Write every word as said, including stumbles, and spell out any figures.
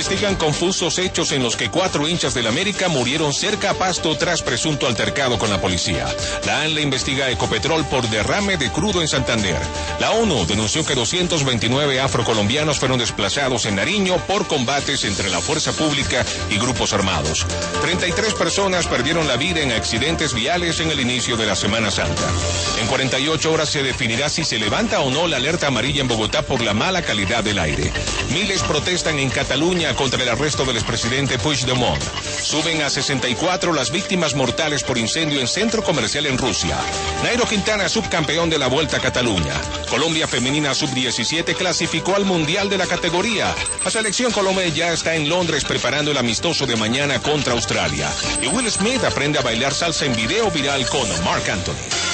investigan confusos hechos en los que cuatro hinchas del América murieron cerca a Pasto tras presunto altercado con la policía. La ANLA investiga a Ecopetrol por derrame de crudo en Santander. La ONU denunció que doscientos veintinueve afrocolombianos fueron desplazados en Nariño por combates entre la fuerza pública y grupos armados. treinta y tres personas perdieron la vida en accidentes viales en el inicio de la Semana Santa. En cuarenta y ocho horas se definirá si se levanta o no la alerta amarilla en Bogotá por la mala calidad del aire. Miles protestan en Cataluña contra el arresto del expresidente Puigdemont. Suben a sesenta y cuatro las víctimas mortales por incendio en centro comercial en Rusia. Nairo Quintana, subcampeón de la Vuelta a Cataluña. Colombia femenina sub diecisiete clasificó al Mundial de la categoría. La selección Colombia ya está en Londres preparando el amistoso de mañana contra Australia. Y Will Smith aprende a bailar salsa en video viral con Marc Anthony.